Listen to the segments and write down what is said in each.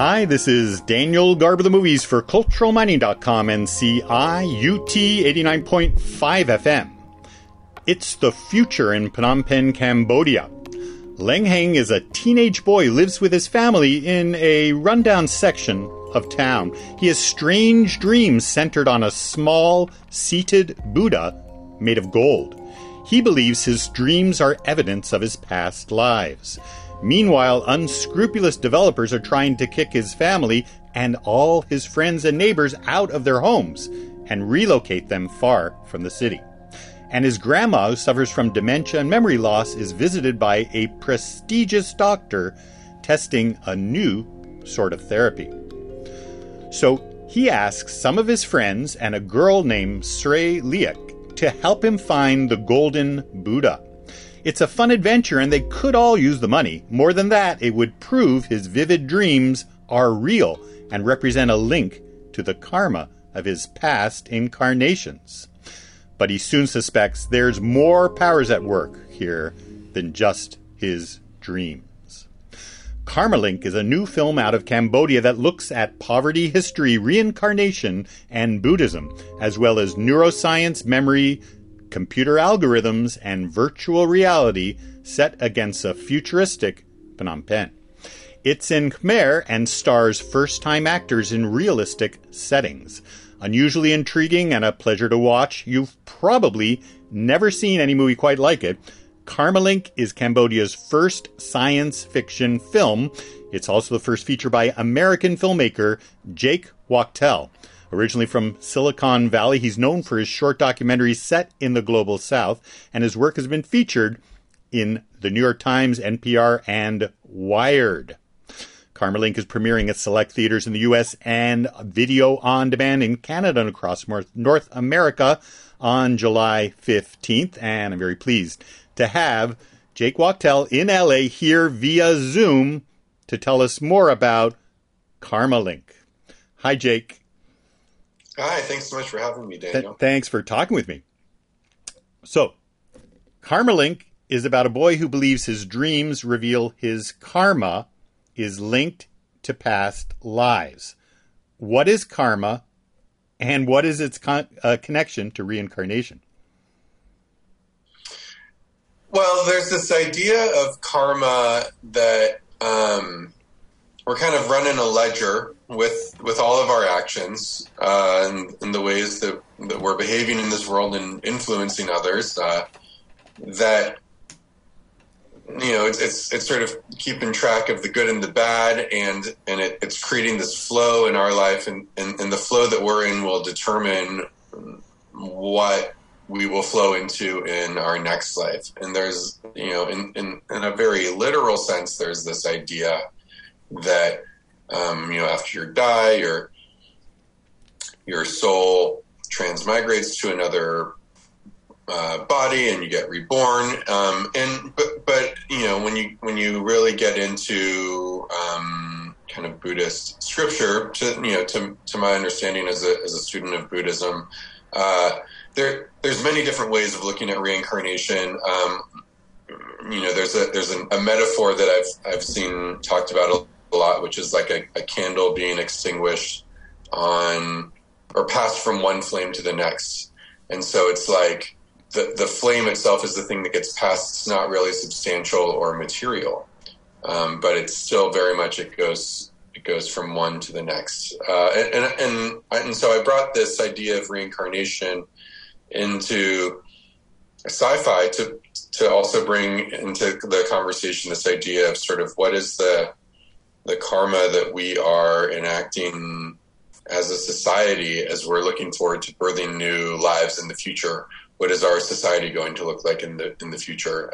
Hi, this is Daniel Garb of the Movies for CulturalMining.com and CIUT 89.5 FM. It's the future in Phnom Penh, Cambodia. Leng Heng is a teenage boy who lives with his family in a rundown section of town. He has strange dreams centered on a small, seated Buddha made of gold. He believes his dreams are evidence of his past lives. Meanwhile, unscrupulous developers are trying to kick his family and all his friends and neighbors out of their homes and relocate them far from the city. And his grandma, who suffers from dementia and memory loss, is visited by a prestigious doctor testing a new sort of therapy. So he asks some of his friends and a girl named Srey Liak to help him find the golden Buddha. It's a fun adventure, and they could all use the money. More than that, it would prove his vivid dreams are real and represent a link to the karma of his past incarnations. But he soon suspects there's more powers at work here than just his dreams. Karma Link is a new film out of Cambodia that looks at poverty, history, reincarnation, and Buddhism, as well as neuroscience, memory, computer algorithms, and virtual reality set against a futuristic Phnom Penh. It's in Khmer and stars first-time actors in realistic settings. Unusually intriguing and a pleasure to watch. You've probably never seen any movie quite like it. Karma Link is Cambodia's first science fiction film. It's also the first feature by American filmmaker Jake Wachtel. Originally from Silicon Valley, he's known for his short documentaries set in the global south, and his work has been featured in the New York Times, NPR, and Wired. Karma Link is premiering at select theaters in the U.S. and video on demand in Canada and across North America on July 15th, and I'm very pleased to have Jake Wachtel in L.A. here via Zoom to tell us more about Karma Link. Hi, Jake. Hi, thanks so much for having me, Daniel. Thanks for talking with me. So, Karma Link is about a boy who believes his dreams reveal his karma is linked to past lives. What is karma, and what is its connection to reincarnation? Well, there's this idea of karma that we're kind of running a ledger with all of our actions and the ways that we're behaving in this world and influencing others. That it's sort of keeping track of the good and the bad, and it's creating this flow in our life, and the flow that we're in will determine what we will flow into in our next life. And there's, in a very literal sense, there's this idea that after you die, your soul transmigrates to another body, and you get reborn. But when you really get into kind of Buddhist scripture, to my understanding as a student of Buddhism, there's many different ways of looking at reincarnation. There's a metaphor that I've seen talked about a lot, which is like a candle being extinguished on or passed from one flame to the next. And so it's like the flame itself is the thing that gets passed. It's not really substantial or material, but it's still very much it goes from one to the next. And so I brought this idea of reincarnation into sci-fi to also bring into the conversation this idea of sort of what is the karma that we are enacting as a society as we're looking forward to birthing new lives in the future. What is our society going to look like in the future?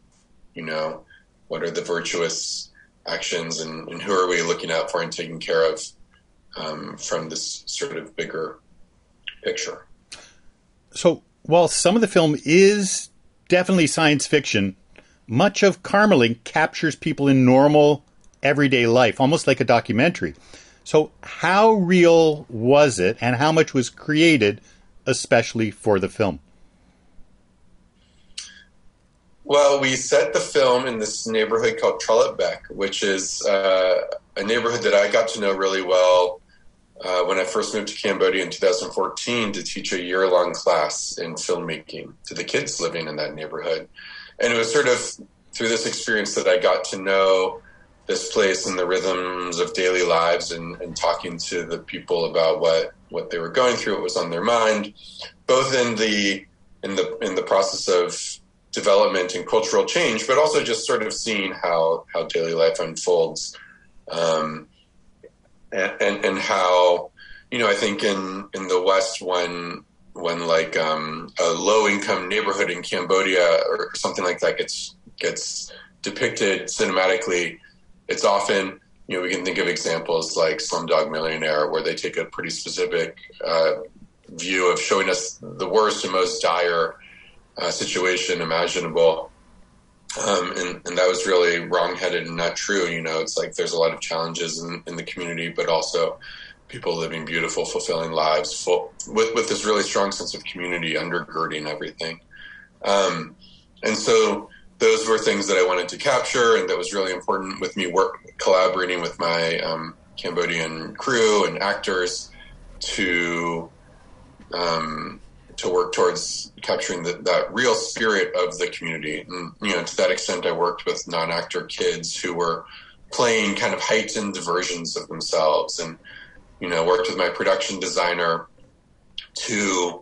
What are the virtuous actions, and who are we looking out for and taking care of from this sort of bigger picture? So while some of the film is definitely science fiction, much of Karma Link captures people in normal, everyday life, almost like a documentary. So how real was it, and how much was created especially for the film? Well, we set the film in this neighborhood called Trollope Beck, which is a neighborhood that I got to know really well when I first moved to Cambodia in 2014 to teach a year-long class in filmmaking to the kids living in that neighborhood. And it was sort of through this experience that I got to know this place and the rhythms of daily lives, and talking to the people about what they were going through, what was on their mind, both in the process of development and cultural change, but also just sort of seeing how daily life unfolds, and how, I think in the West, when like a low income neighborhood in Cambodia or something like that gets depicted cinematically, it's often, we can think of examples like Slumdog Millionaire, where they take a pretty specific view of showing us the worst and most dire situation imaginable. And that was really wrongheaded and not true. It's like there's a lot of challenges in the community, but also people living beautiful, fulfilling lives with this really strong sense of community undergirding everything. And so those were things that I wanted to capture, and that was really important with me collaborating with my Cambodian crew and actors to work towards capturing that real spirit of the community. And, to that extent, I worked with non-actor kids who were playing kind of heightened versions of themselves, and, worked with my production designer to,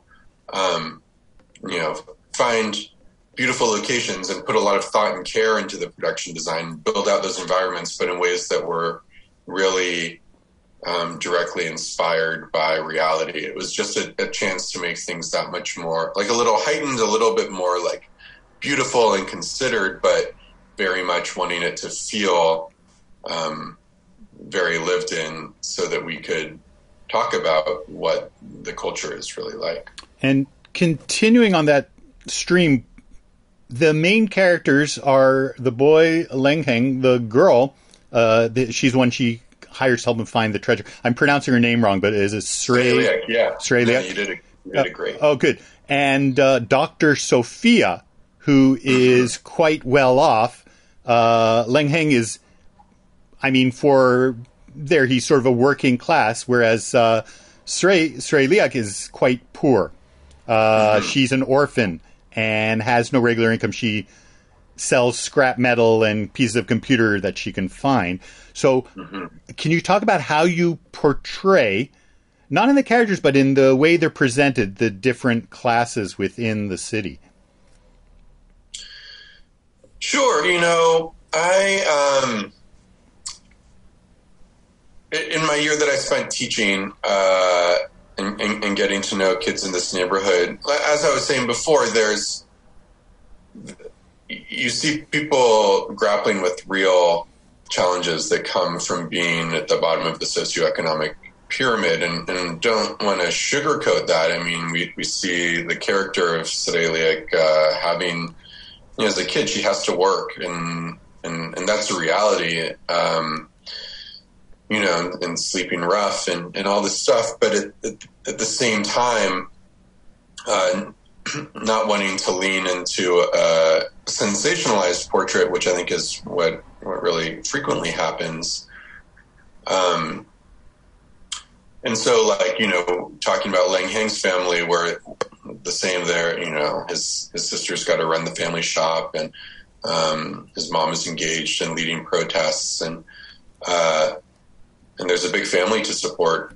find beautiful locations and put a lot of thought and care into the production design, build out those environments, but in ways that were really directly inspired by reality. It was just a chance to make things that much more, like a little heightened, a little bit more like beautiful and considered, but very much wanting it to feel very lived in, so that we could talk about what the culture is really like. And continuing on that stream, the main characters are the boy Leng Heng, the girl. She's one she hires to help him find the treasure. I'm pronouncing her name wrong, but is it Srey? Yeah. Srey Liak? Yeah, you did it great. Oh, good. And Dr. Sophia, who is quite well off. Leng Heng is, he's sort of a working class, whereas Srey Liak is quite poor. She's an orphan and has no regular income. She sells scrap metal and pieces of computer that she can find. So can you talk about how you portray, not in the characters, but in the way they're presented, the different classes within the city? Sure. I in my year that I spent teaching and getting to know kids in this neighborhood, as I was saying before, you see people grappling with real challenges that come from being at the bottom of the socioeconomic pyramid, and don't want to sugarcoat that. We see the character of Srey Liak having, as a kid, she has to work, and that's a reality, and sleeping rough and all this stuff. But at the same time, not wanting to lean into a sensationalized portrait, which I think is what really frequently happens. And so, talking about Leng Heng's family, where the same there, his sister's got to run the family shop, and his mom is engaged in leading protests, and there's a big family to support.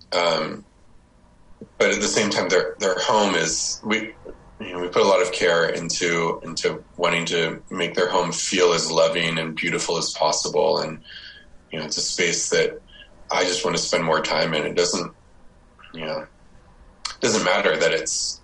But at the same time, their home is, we put a lot of care into wanting to make their home feel as loving and beautiful as possible. And, it's a space that I just want to spend more time in. It doesn't matter that it's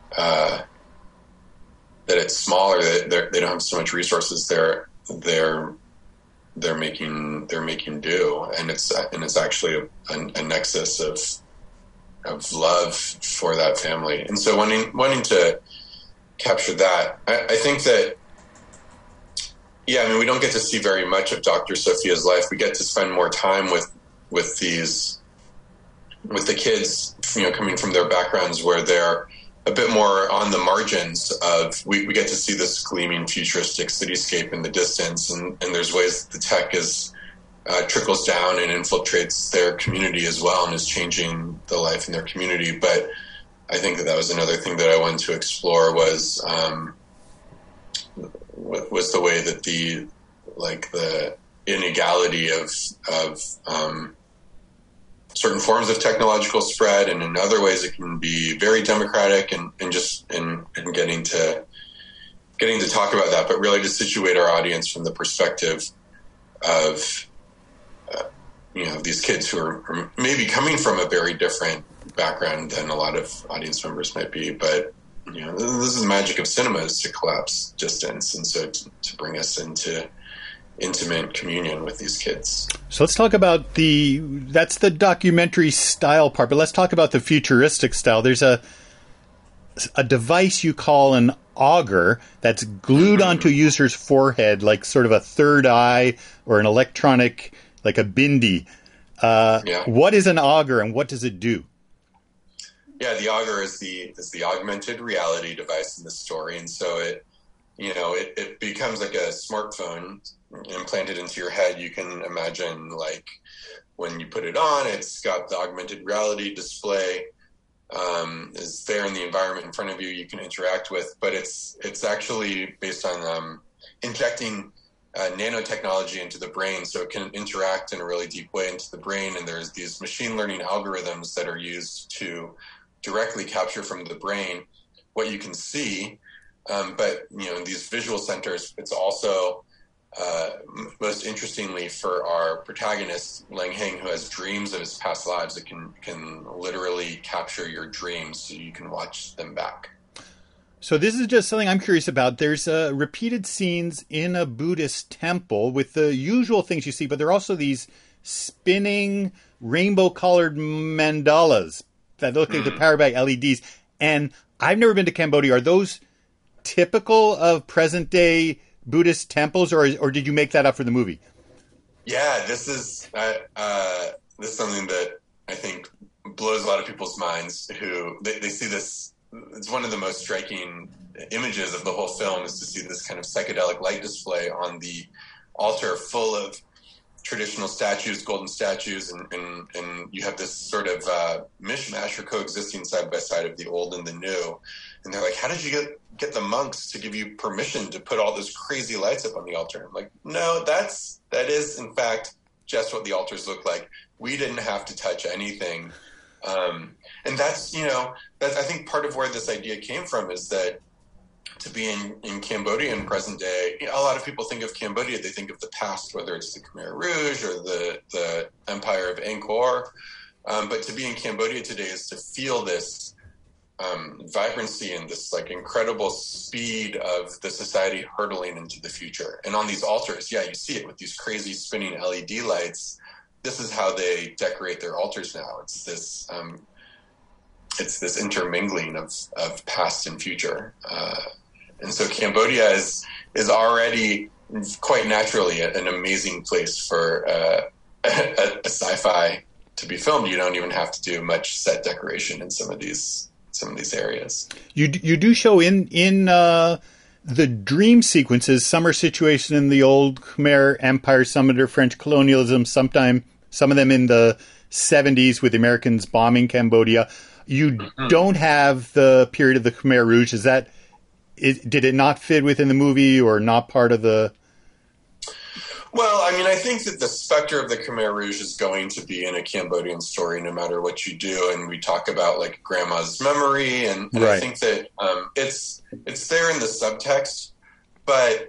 smaller, that they don't have so much resources. They're making do. And it's actually a nexus of love for that family. And so wanting to capture that, I think that, we don't get to see very much of Dr. Sophia's life. We get to spend more time with the kids, coming from their backgrounds where they're a bit more on the margins of, we get to see this gleaming futuristic cityscape in the distance, and there's ways that the tech is trickles down and infiltrates their community as well and is changing the life in their community. But I think that was another thing that I wanted to explore was the way that the inequality of certain forms of technological spread, and in other ways it can be very democratic, and just in getting to talk about that, but really to situate our audience from the perspective of these kids who are maybe coming from a very different background than a lot of audience members might be. But this is the magic of cinema, is to collapse distance, and so to bring us into intimate communion with these kids. So let's talk about that's the documentary style part, but let's talk about the futuristic style. There's a device you call an auger that's glued onto a user's forehead, like sort of a third eye or an electronic, like a bindi. What is an auger and what does it do? Yeah, the auger is the augmented reality device in the story, and so it becomes like a smartphone implanted into your head. You can imagine, like, when you put it on, it's got the augmented reality display is there in the environment in front of you you can interact with, but it's actually based on injecting nanotechnology into the brain, so it can interact in a really deep way into the brain, and there's these machine learning algorithms that are used to directly capture from the brain what you can see. But in these visual centers, it's also most interestingly for our protagonist, Lang Heng, who has dreams of his past lives, it can literally capture your dreams so you can watch them back. So this is just something I'm curious about. There's repeated scenes in a Buddhist temple with the usual things you see, but there are also these spinning rainbow-colored mandalas that look like they're powered by LEDs. And I've never been to Cambodia. Are those typical of present-day Buddhist temples, or did you make that up for the movie? Yeah, this is something that I think blows a lot of people's minds who they see this. It's one of the most striking images of the whole film, is to see this kind of psychedelic light display on the altar full of traditional statues, golden statues, and you have this sort of mishmash or coexisting side by side of the old and the new. And they're like, how did you get the monks to give you permission to put all those crazy lights up on the altar? I'm like, no, that is in fact just what the altars look like. We didn't have to touch anything. And that's I think part of where this idea came from, is that to be in Cambodia in present day, a lot of people think of Cambodia, they think of the past, whether it's the Khmer Rouge or the Empire of Angkor. But to be in Cambodia today is to feel this vibrancy and this like incredible speed of the society hurtling into the future. And on these altars, you see it with these crazy spinning LED lights. This is how they decorate their altars now. It's this intermingling of past and future. And so Cambodia is already quite naturally an amazing place for a sci-fi to be filmed. You don't even have to do much set decoration in some of these areas. You do show in the dream sequences. Some are situated in the old Khmer Empire, some under French colonialism, some of them in the 70s with the Americans bombing Cambodia. You don't have the period of the Khmer Rouge. Did it not fit within the movie, or not part of the... Well, I mean, I think that the specter of the Khmer Rouge is going to be in a Cambodian story no matter what you do. And we talk about like grandma's memory, and right. I think that it's there in the subtext, but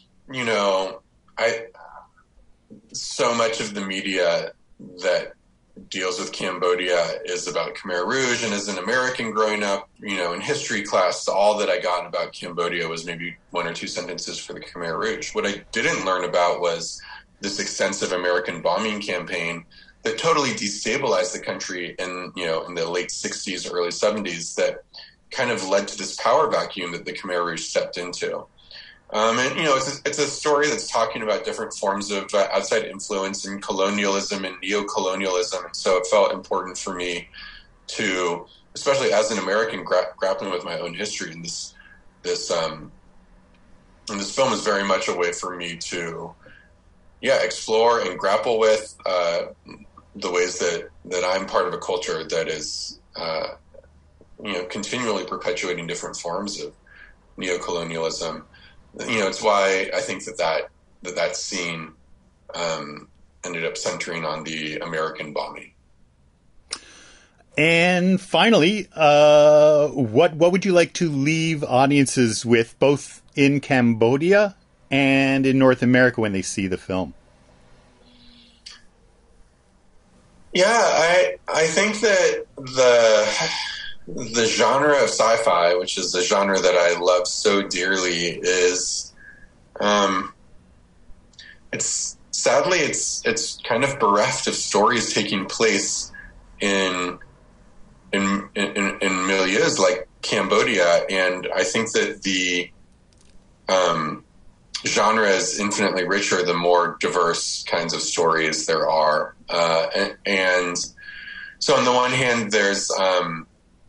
so much of the media that deals with Cambodia is about Khmer Rouge, and as an American growing up, in history class, all that I got about Cambodia was maybe one or two sentences for the Khmer Rouge. What I didn't learn about was this extensive American bombing campaign that totally destabilized the country in the late 60s, early 70s, that kind of led to this power vacuum that the Khmer Rouge stepped into. It's a story that's talking about different forms of outside influence and colonialism and neo-colonialism. And so it felt important for me to especially as an American grappling with my own history, and this film is very much a way for me to, explore and grapple with the ways that I'm part of a culture that is, continually perpetuating different forms of neocolonialism. It's why I think that scene ended up centering on the American bombing. And finally, what would you like to leave audiences with, both in Cambodia and in North America, when they see the film? Yeah, I think that the genre of sci-fi, which is a genre that I love so dearly, is it's kind of bereft of stories taking place in milieus like Cambodia, and I think that the genre is infinitely richer the more diverse kinds of stories there are. And so on the one hand, there's, I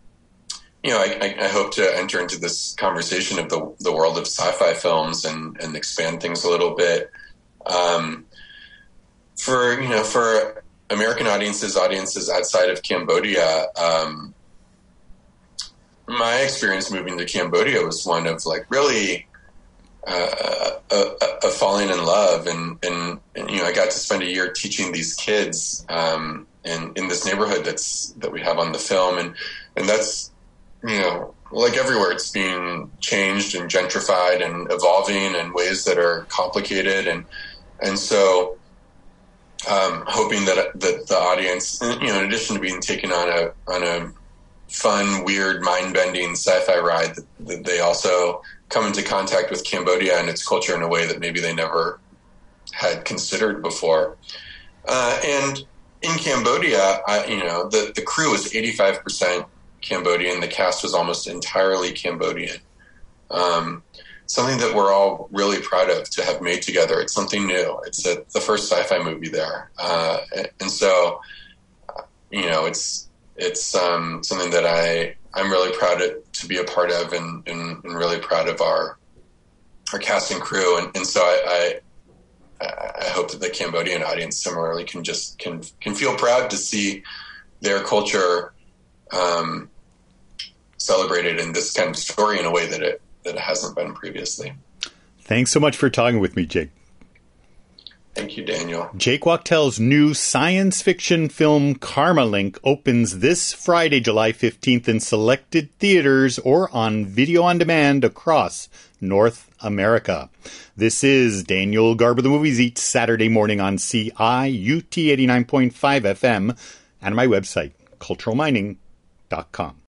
hope to enter into this conversation of the world of sci-fi films and expand things a little bit. For American audiences outside of Cambodia, my experience moving to Cambodia was one of really a falling in love, and I got to spend a year teaching these kids in this neighborhood that we have on the film, and that's like everywhere, it's being changed and gentrified and evolving in ways that are complicated, and so hoping that the audience, in addition to being taken on a fun, weird, mind-bending sci-fi ride, that they also come into contact with Cambodia and its culture in a way that maybe they never had considered before. And in Cambodia, the crew was 85% Cambodian. The cast was almost entirely Cambodian. Something that we're all really proud of to have made together. It's something new. It's the first sci-fi movie there. And so, it's something that I'm really proud to be a part of, and really proud of our cast and crew. And so I hope that the Cambodian audience similarly can feel proud to see their culture celebrated in this kind of story in a way that it hasn't been previously. Thanks so much for talking with me, Jake. Thank you, Daniel. Jake Wachtel's new science fiction film Karma Link opens this Friday, July 15th in selected theaters or on video on demand across North America. This is Daniel Garber, The Movies, each Saturday morning on CIUT 89.5 FM and my website, culturalmining.com.